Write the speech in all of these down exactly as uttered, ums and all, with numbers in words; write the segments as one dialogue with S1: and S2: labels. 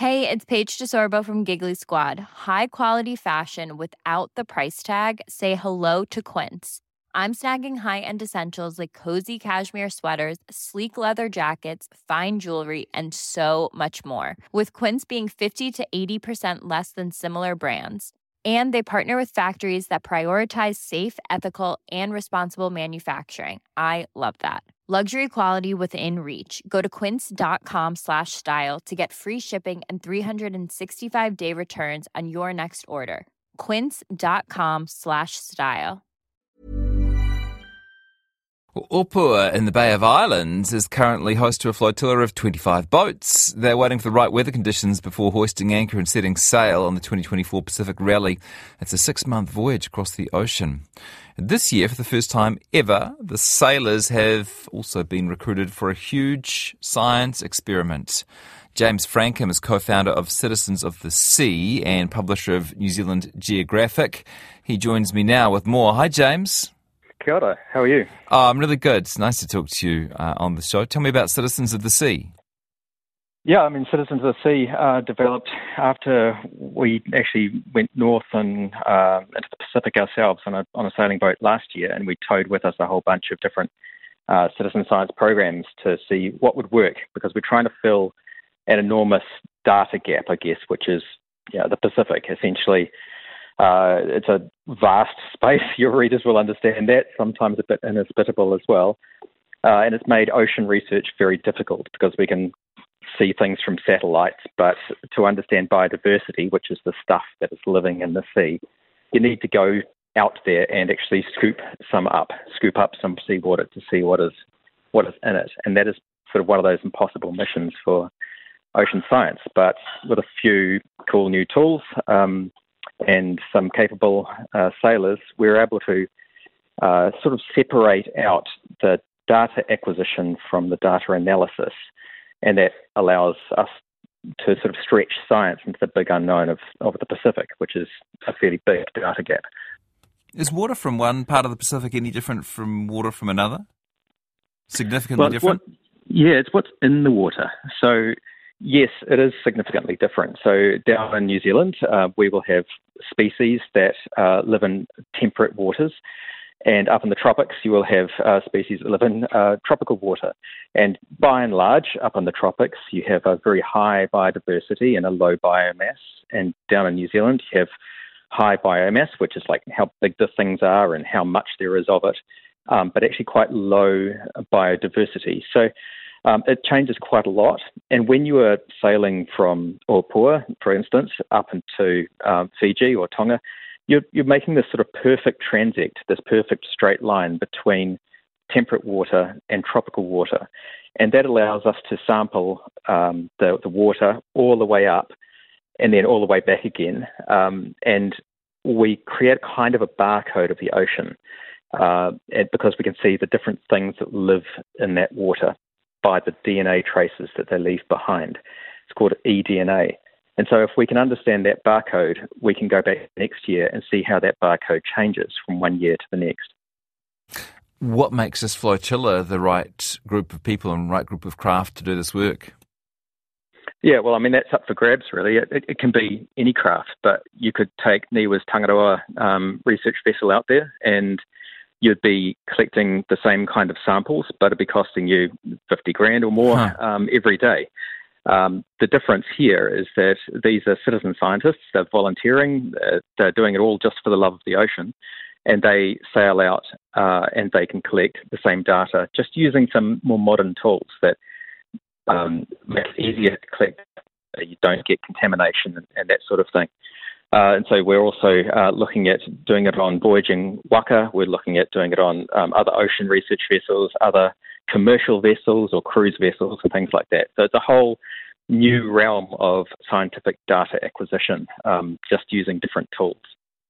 S1: Hey, it's Paige DeSorbo from Giggly Squad. High quality fashion without the price tag. Say hello to Quince. I'm snagging high-end essentials like cozy cashmere sweaters, sleek leather jackets, fine jewelry, and so much more. With Quince being fifty to eighty percent less than similar brands. And they partner with factories that prioritize safe, ethical, and responsible manufacturing. I love that. Luxury quality within reach. Go to quince.com slash style to get free shipping and three sixty-five day returns on your next order. Quince.com slash style.
S2: Upua in the Bay of Islands is currently host to a flotilla of twenty-five boats. They're waiting for the right weather conditions before hoisting anchor and setting sail on the twenty twenty-four Pacific Rally. It's a six-month voyage across the ocean. This year, for the first time ever, the sailors have also been recruited for a huge science experiment. James Frankham is co-founder of Citizens of the Sea and publisher of New Zealand Geographic. He joins me now with more. Hi, James.
S3: Kia ora. How are you?
S2: Oh, I'm really good. It's nice to talk to you uh, on the show. Tell me about Citizens of the Sea.
S3: Yeah, I mean, Citizens of the Sea uh, developed after we actually went north and uh, into the Pacific ourselves on a on a sailing boat last year, and we towed with us a whole bunch of different uh, citizen science programs to see what would work, because we're trying to fill an enormous data gap, I guess, which is you know, the Pacific, essentially. Uh, it's a vast space. Your readers will understand that, sometimes a bit inhospitable as well. Uh, and it's made ocean research very difficult because we can see things from satellites, but to understand biodiversity, which is the stuff that is living in the sea, you need to go out there and actually scoop some up, scoop up some seawater to see what is what is in it. And that is sort of one of those impossible missions for ocean science. But with a few cool new tools, um, and some capable uh, sailors, we were able to uh, sort of separate out the data acquisition from the data analysis, and that allows us to sort of stretch science into the big unknown of, of the Pacific, which is a fairly big data gap.
S2: Is water from one part of the Pacific any different from water from another? Significantly
S3: well,
S2: different?
S3: What, yeah, it's what's in the water. So yes, it is significantly different. So down in New Zealand, uh, we will have species that uh, live in temperate waters, and up in the tropics, you will have uh, species that live in uh, tropical water. And by and large, up in the tropics, you have a very high biodiversity and a low biomass. And down in New Zealand, you have high biomass, which is like how big the things are and how much there is of it, um, but actually quite low biodiversity. So Um, it changes quite a lot. And when you are sailing from Opua, for instance, up into um, Fiji or Tonga, you're, you're making this sort of perfect transect, this perfect straight line between temperate water and tropical water. And that allows us to sample um, the, the water all the way up and then all the way back again. Um, and we create kind of a barcode of the ocean uh, and because we can see the different things that live in that water by the D N A traces that they leave behind. It's called eDNA. And so if we can understand that barcode, we can go back next year and see how that barcode changes from one year to the next.
S2: What makes this flotilla the right group of people and right group of craft to do this work?
S3: Yeah, well, I mean, that's up for grabs, really. It, it, it can be any craft, but you could take Niwa's Tangaroa um, research vessel out there and you'd be collecting the same kind of samples, but it'd be costing you fifty grand or more huh. um, every day. Um, the difference here is that these are citizen scientists. They're volunteering. They're, they're doing it all just for the love of the ocean. And they sail out uh, and they can collect the same data just using some more modern tools that um, make it easier to collect. You don't get contamination and, and that sort of thing. Uh, and so we're also uh, looking at doing it on voyaging waka. We're looking at doing it on um, other ocean research vessels, other commercial vessels or cruise vessels and things like that. So it's a whole new realm of scientific data acquisition, um, just using different tools.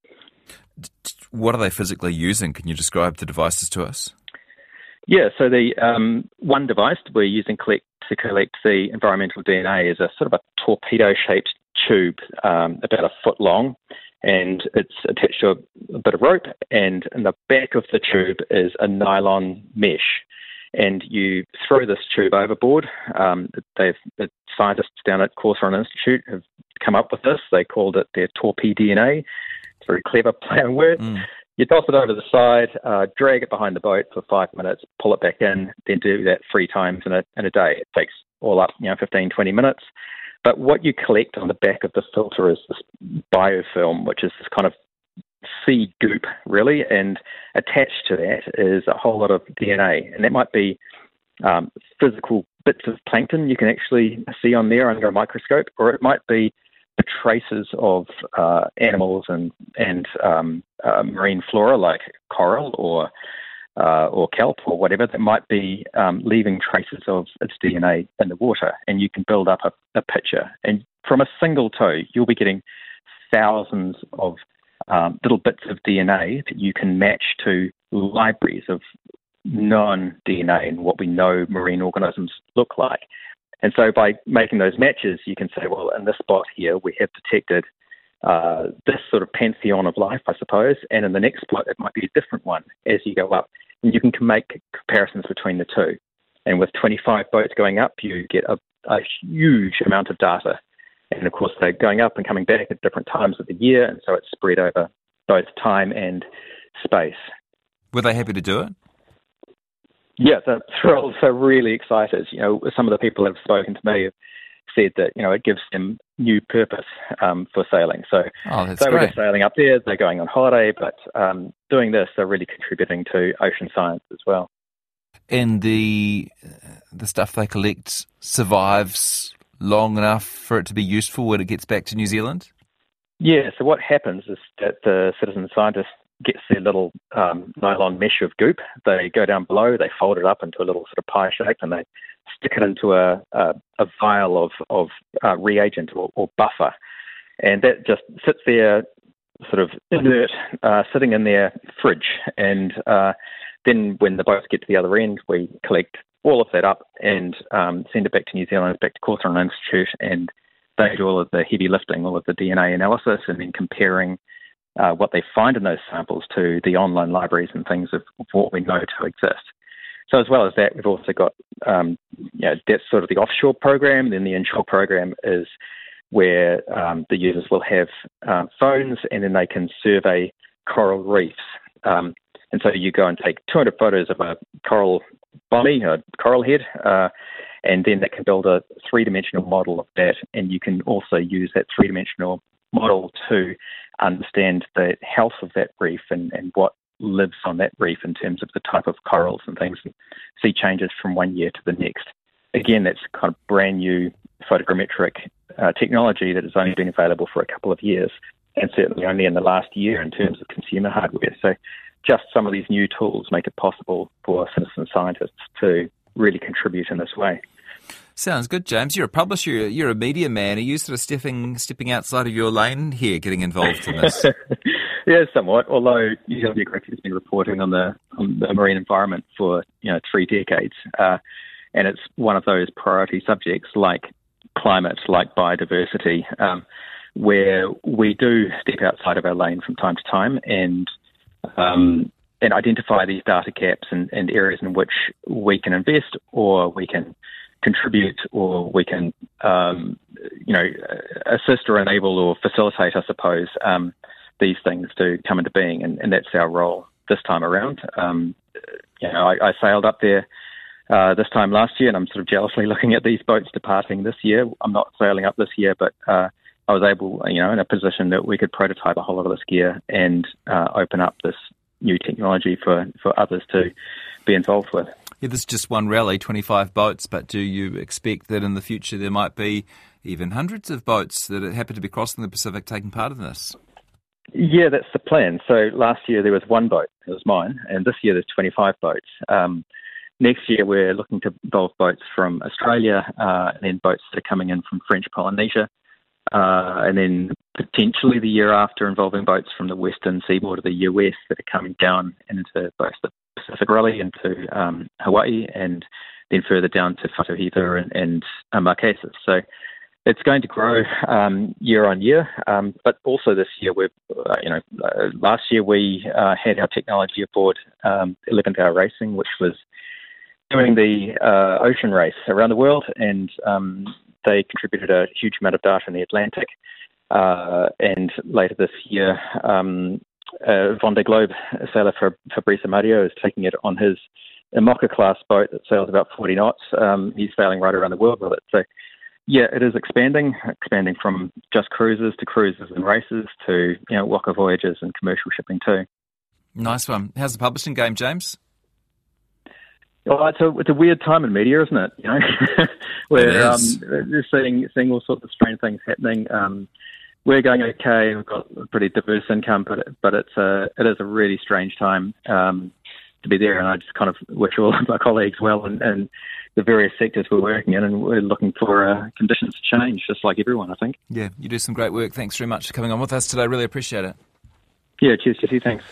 S2: What are they physically using? Can you describe the devices to us?
S3: Yeah, so the um, one device we're using collect, to collect the environmental D N A is a sort of a torpedo-shaped tube, um, about a foot long, and it's attached to a, a bit of rope, and in the back of the tube is a nylon mesh. and you throw this tube overboard. Um, they've, the scientists down at Cawthron Institute have come up with this. They called it their torpedo D N A. It's a very clever play on words. Mm. You toss it over the side, uh, drag it behind the boat for five minutes, pull it back in, then do that three times in a, in a day. It takes all up, you know, fifteen, twenty minutes. But what you collect on the back of the filter is this biofilm, which is this kind of sea goop, really, and attached to that is a whole lot of D N A, and that might be um, physical bits of plankton you can actually see on there under a microscope, or it might be the traces of uh, animals and and um, uh, marine flora like coral or uh, or kelp or whatever that might be um, leaving traces of its D N A in the water, and you can build up a, a picture. And from a single toe, you'll be getting thousands of um, little bits of D N A that you can match to libraries of known D N A and what we know marine organisms look like. And so by making those matches, you can say, well, in this spot here, we have detected uh, this sort of pantheon of life, I suppose, and in the next spot, it might be a different one as you go up. And you can make comparisons between the two. And with twenty-five boats going up, you get a, a huge amount of data. And of course, they're going up and coming back at different times of the year, and so it's spread over both time and space.
S2: Were they happy to do it?
S3: Yeah, they're thrilled. They're really excited. You know, some of the people that have spoken to me have said that, you know, it gives them new purpose um, for sailing. So
S2: oh, that's
S3: they were
S2: great.
S3: just sailing up there, they're going on holiday, but um, doing this, they're really contributing to ocean science as well.
S2: And the the stuff they collect survives long enough for it to be useful when it gets back to New Zealand?
S3: Yeah, so what happens is that the citizen scientists gets their little um, nylon mesh of goop. They go down below, they fold it up into a little sort of pie shape, and they stick it into a, a, a vial of, of uh, reagent or, or buffer. And that just sits there sort of inert, uh, sitting in their fridge. And uh, then when the boats get to the other end, we collect all of that up and um, send it back to New Zealand, back to Cawthron Institute, and they do all of the heavy lifting, all of the D N A analysis, and then comparing Uh, what they find in those samples to the online libraries and things of, of what we know to exist. So as well as that, we've also got, um, you know, that's sort of the offshore program. Then the inshore program is where um, the users will have uh, phones, and then they can survey coral reefs. Um, and so you go and take two hundred photos of a coral body, a coral head, uh, and then that can build a three-dimensional model of that. And you can also use that three-dimensional model to understand the health of that reef and, and what lives on that reef in terms of the type of corals and things, and see changes from one year to the next. Again, that's kind of brand new photogrammetric uh, technology that has only been available for a couple of years, and certainly only in the last year in terms of consumer hardware. So just some of these new tools make it possible for citizen scientists to really contribute in this way.
S2: Sounds good, James. You're a publisher, you're a media man. Are you sort of stepping stepping outside of your lane here, getting involved in this?
S3: Yeah, somewhat. Although New Zealand Geographic has been reporting on the on the marine environment for you know three decades, uh, and it's one of those priority subjects like climate, like biodiversity, um, where we do step outside of our lane from time to time and um, and identify these data gaps and, and areas in which we can invest or we can contribute or we can, um, you know, assist or enable or facilitate, I suppose, um, these things to come into being. And, and that's our role this time around. Um, you know, I, I sailed up there uh, this time last year, and I'm sort of jealously looking at these boats departing this year. I'm not sailing up this year, but uh, I was able, you know, in a position that we could prototype a whole lot of this gear and uh, open up this new technology for, for others to be involved with.
S2: Yeah, this is just one rally, twenty-five boats, but do you expect that in the future there might be even hundreds of boats that happen to be crossing the Pacific taking part in this?
S3: Yeah, that's the plan. So last year there was one boat, it was mine, and this year there's twenty-five boats. Um, next year we're looking to involve boats from Australia uh, and then boats that are coming in from French Polynesia, uh, and then potentially the year after involving boats from the western seaboard of the U S that are coming down into both the Pacific Rally into um, Hawaii, and then further down to Whatuhiva and, and uh, Marquesas. So it's going to grow um, year on year, um, but also this year, we've, uh, you know, uh, last year we uh, had our technology aboard um, eleventh hour Racing, which was doing the uh, ocean race around the world, and um, they contributed a huge amount of data in the Atlantic. Uh, and later this year, um, uh, Vendée Globe sailor Fabrizio Mario is taking it on his IMOCA-class boat that sails about forty knots. Um, he's sailing right around the world with it. So, yeah, it is expanding, expanding from just cruises to cruises and races to, you know, waka voyages and commercial shipping too.
S2: Nice one. How's the publishing game, James?
S3: Well, it's a it's a weird time in media, isn't it? You know, we're um, we're seeing seeing all sorts of strange things happening. Um, we're going okay. We've got a pretty diverse income, but but it's a it is a really strange time um, to be there. And I just kind of wish all of my colleagues well and, and the various sectors we're working in, and we're looking for uh, conditions to change, just like everyone, I think.
S2: Yeah, you do some great work. Thanks very much for coming on with us today. Really appreciate it.
S3: Yeah, cheers, Jesse. Thanks.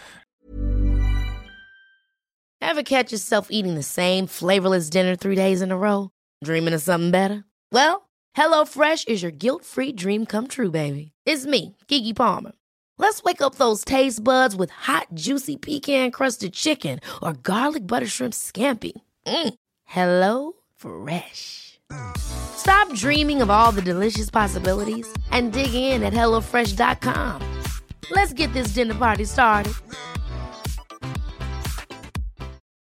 S4: Ever catch yourself eating the same flavorless dinner three days in a row? Dreaming of something better? Well, HelloFresh is your guilt-free dream come true, baby. It's me, Keke Palmer. Let's wake up those taste buds with hot, juicy pecan-crusted chicken or garlic butter shrimp scampi. Mm. Hello Fresh. Stop dreaming of all the delicious possibilities and dig in at hello fresh dot com. Let's get this dinner party started.